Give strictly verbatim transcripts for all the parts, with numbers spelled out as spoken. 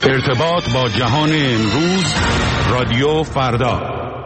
ارتباط با جهان امروز، رادیو فردا.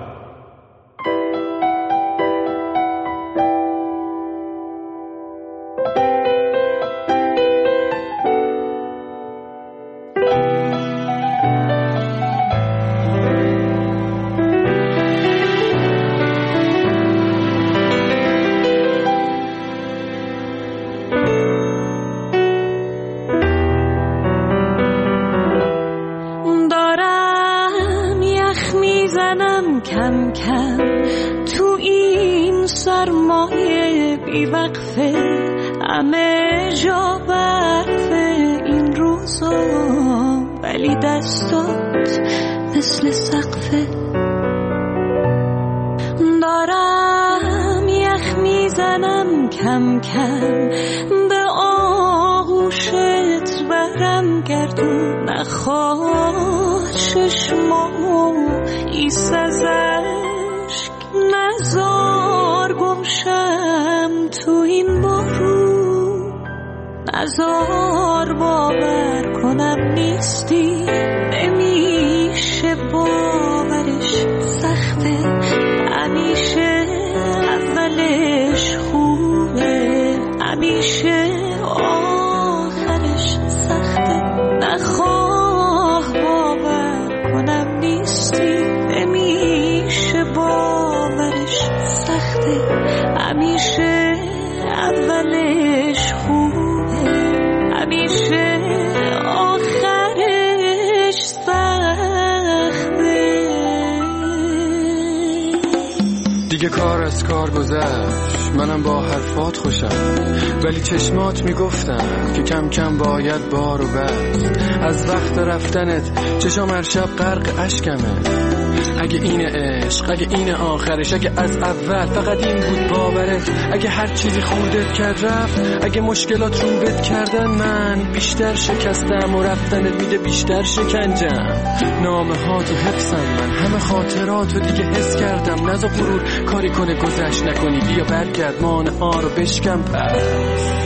کم کم تو این سرمایه بی وقفه، همه جا برفه این روزا، ولی دستات مثل سقفه. دارم یخ میزنم کم کم، به آغوشت برم گردون، نخواه چشمامو ایست از عشق، نزار گمشم تو این بارون، نزار باور کنم نیستی، نمیشه باورش سخته، همیشه اولش خوبه، همیشه آخرش سخته، نخواه باور کنم نیستی، نمیشه باورش سخته، همیشه اولش خوبه، همیشه آخرش سخته. دیگه کار از کار گذشت، منم با حرفات خوشم، ولی چشمات میگفتن که کم کم باید بار و بست. از وقت رفتنت چشام هر شب غرق اشکمه، اگه این عشق، اگه این آخرش، اگه از اول فقط این بود باورت، اگه هر چیزی خوردت کرد رفت، اگه مشکلات رو بد کردن من بیشتر شکستم و رفتنت میده بیشتر شکنجم. نامه ها تو حفظم من، همه خاطراتو دیگه حس کردم، نذار غرور کاری کنه گذشت نکنی، بیا برگرد مانع ها رو بشکن پس.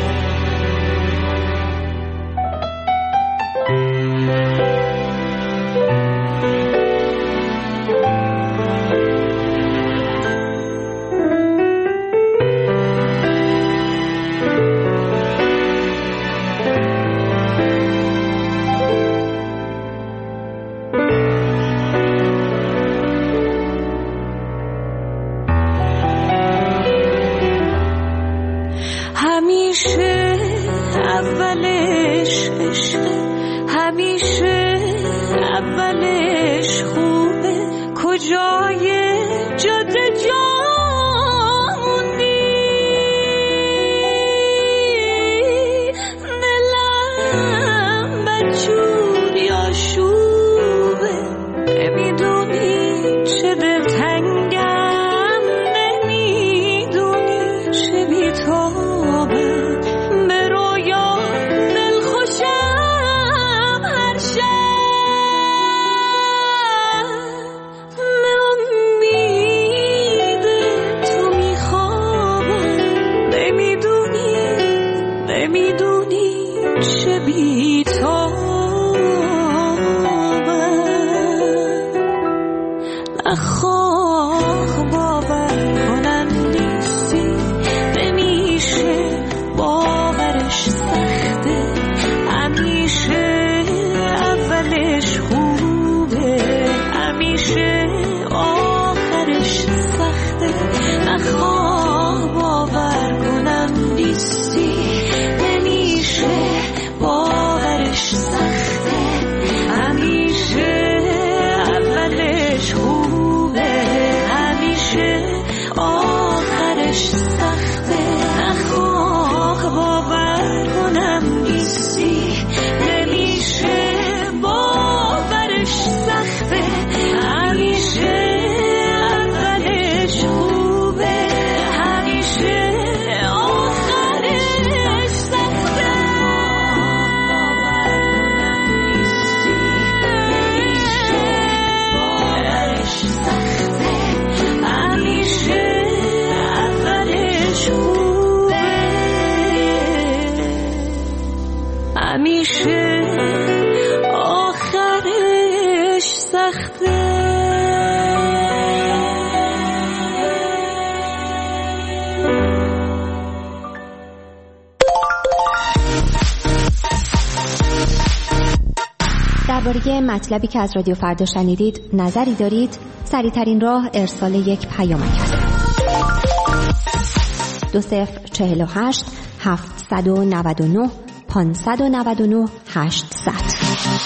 همیشه اولش عشقه، همیشه اولش خوبه، کجای جاده جا موندی، دلم بدجوری آشوبه، نمیدونی چه دلتنگم، نمیدونی چه بی‌تابم، به رویا دل خوشم هر شب، به درباره مطلبی که از رادیو فردا شنیدید نظری دارید؟ سریع‌ترین راه ارسال یک پیامک است. دو صفر چهل و هشت هفتصد و نود و نه پانصد و نود و نه هشتصد.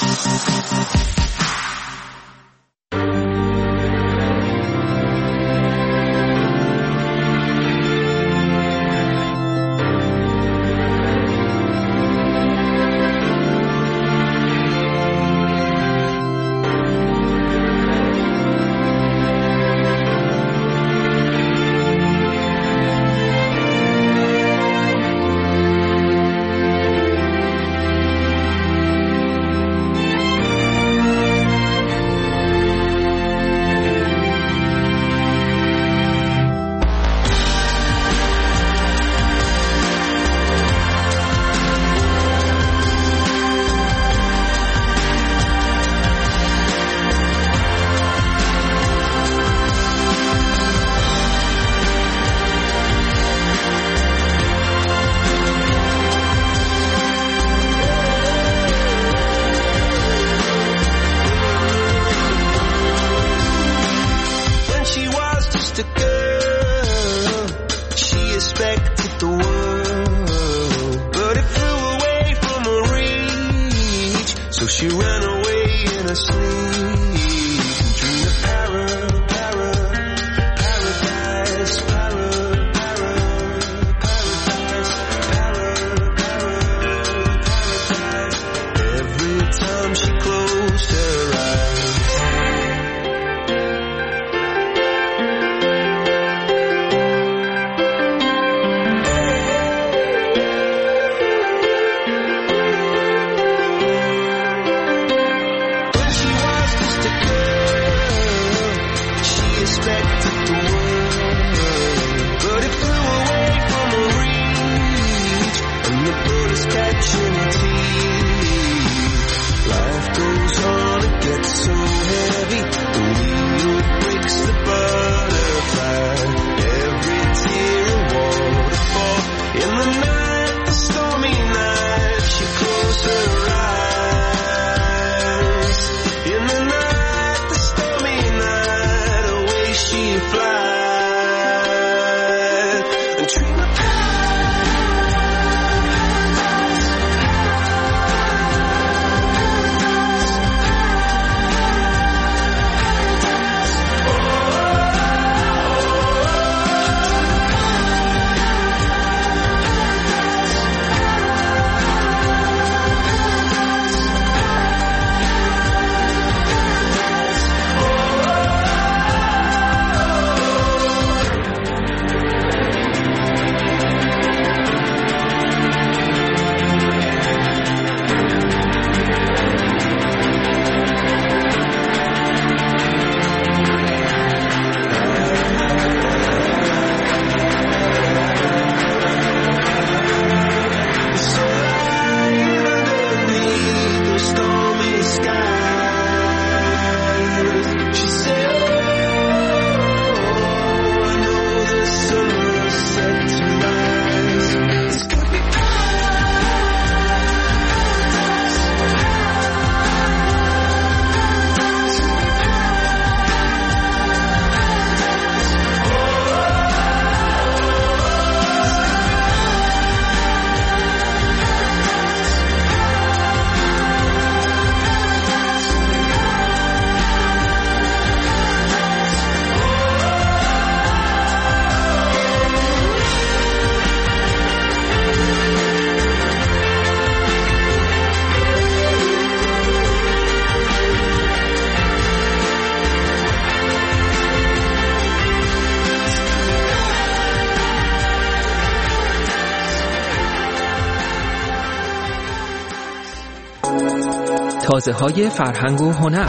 تازه‌های فرهنگ و هنر.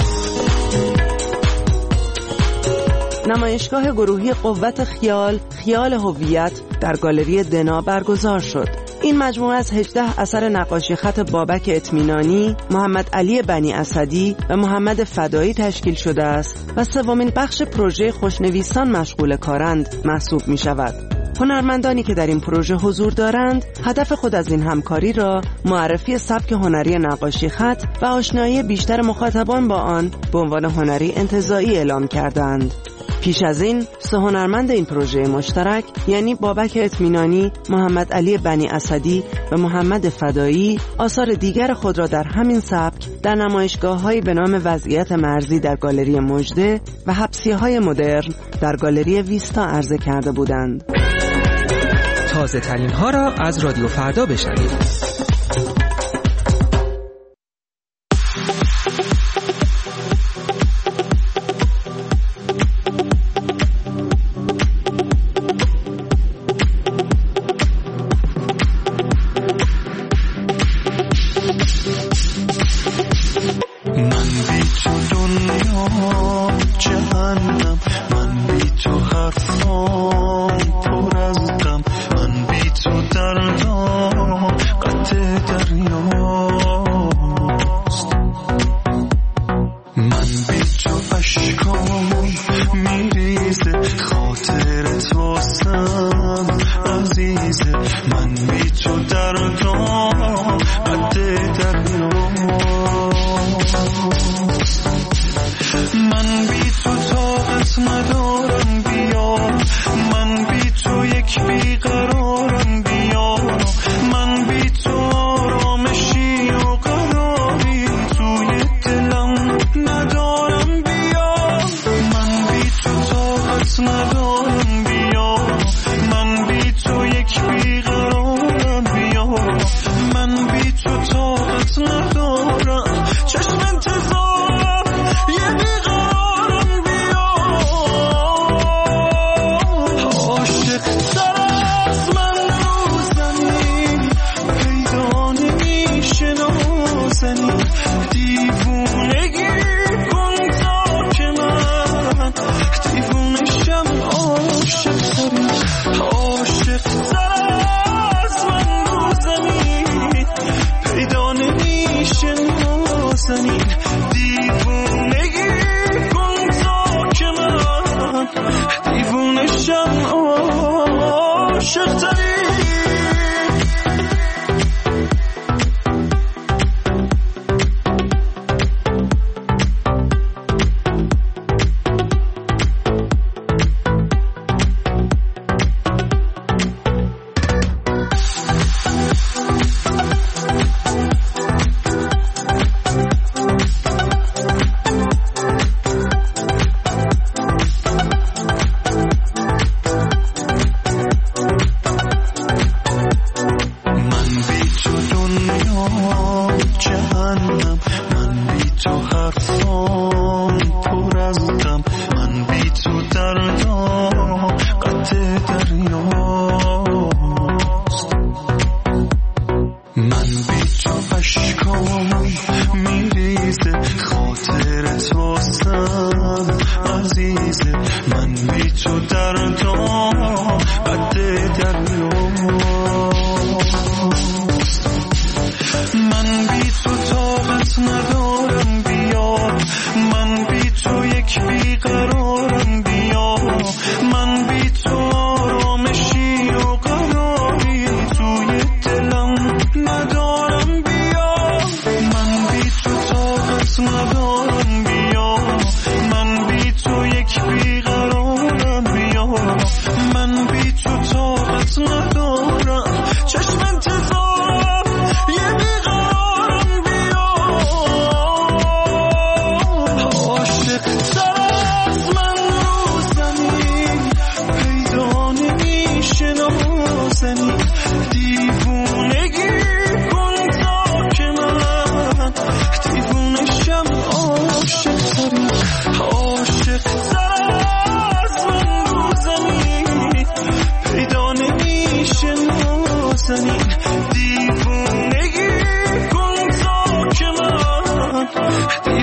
نمایشگاه گروهی قوت خیال، خیال هویت در گالری دنا برگزار شد. این مجموعه از هجده اثر نقاشی خط بابک اطمینانی، محمد علی بنی اسدی و محمد فدایی تشکیل شده است و سومین بخش پروژه خوشنویسان مشغول کارند محسوب می شود. هنرمندانی که در این پروژه حضور دارند هدف خود از این همکاری را معرفی سبک هنری نقاشی خط و آشنایی بیشتر مخاطبان با آن به عنوان هنری انتزاعی اعلام کردند. پیش از این سه هنرمند این پروژه مشترک یعنی بابک اطمینانی، محمد علی بنی اسدی و محمد فدایی آثار دیگر خود را در همین سبک در نمایشگاه‌هایی به نام وضعیت مرزی در گالری مژده و حبسیه‌های مدرن در گالری ویستا عرضه کرده بودند. تازه ترین ها را از رادیو فردا بشنوید. دیوونگی کن تا که من